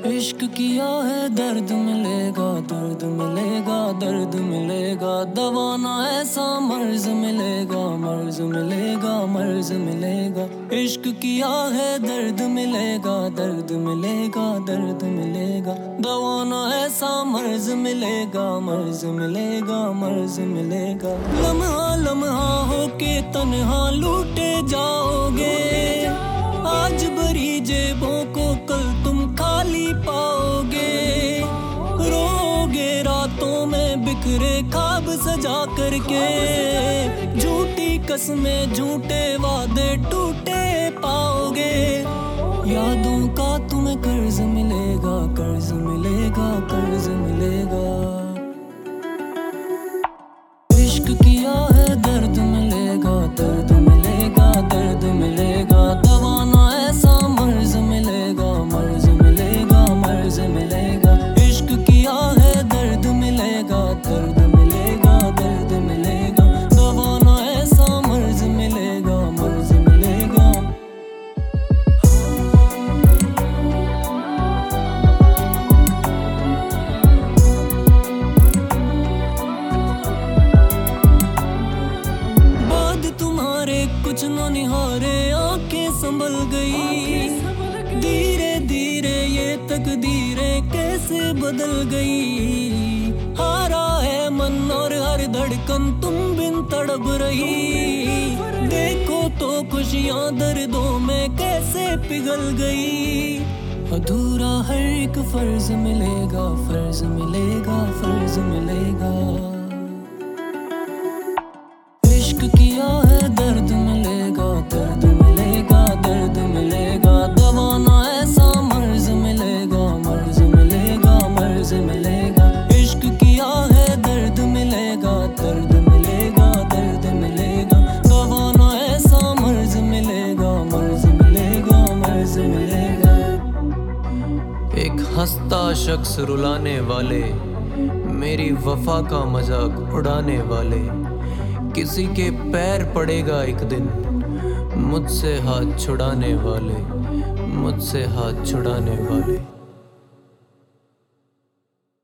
इश्क किया है दर्द मिलेगा, दर्द मिलेगा, दर्द मिलेगा। दवा ना ऐसा मर्ज मिलेगा, मर्ज मिलेगा, मर्ज मिलेगा। इश्क किया है दर्द मिलेगा, दर्द मिलेगा, दर्द मिलेगा। दवा ना ऐसा मर्ज मिलेगा, मर्ज मिलेगा, मर्ज मिलेगा। लम्हा लम्हा होके तन्हा लूटे जाओगे, आज भरी जेबों को कल तुम खाली पाओगे। रोगे रातों में बिखरे ख्वाब सजा करके, झूठी कसमें झूठे वादे टूटे पाओगे। यादों का तुम्हें कर्ज मिलेगा, कर्ज मिलेगा, कर्ज मिलेगा। इश्क किया है दर्द मिलेगा, दर्द मिलेगा, दर्द मिलेगा। दवा ना ऐसा मर्ज मिलेगा, मर्ज मिलेगा, मर्ज मिलेगा। इश्क किया है दर्द मिलेगा, दर्द मिलेगा, दर्द मिलेगा। दवा ना ऐसा मर्ज मिलेगा, मर्ज मिलेगा। कुछ न निहारे आंखें संभल गई, धीरे धीरे ये तकदीरें कैसे बदल गई। हारा है मन और हर धड़कन तुम बिन तड़प रही। देखो तो खुशियां दर्दों में कैसे पिघल गई। अधूरा हर एक फर्ज मिलेगा, फर्ज मिलेगा, फर्ज मिलेगा। इश्क किया है दर्द मिलेगा, दर्द मिलेगा, दर्द मिलेगा। दवा ना ऐसा मर्ज मिलेगा, मर्ज मिलेगा, मर्ज मिलेगा। इश्क किया है दर्द मिलेगा, दर्द मिलेगा, दर्द मिलेगा। दवा ना ऐसा मर्ज मिलेगा, मर्ज मिलेगा, मर्ज मिलेगा। एक हंसता शख्स रुलाने वाले, मेरी वफा का मजाक उड़ाने वाले। किसी के पैर पड़ेगा एक दिन, मुझसे हाथ छुड़ाने वाले, मुझसे हाथ छुड़ाने वाले।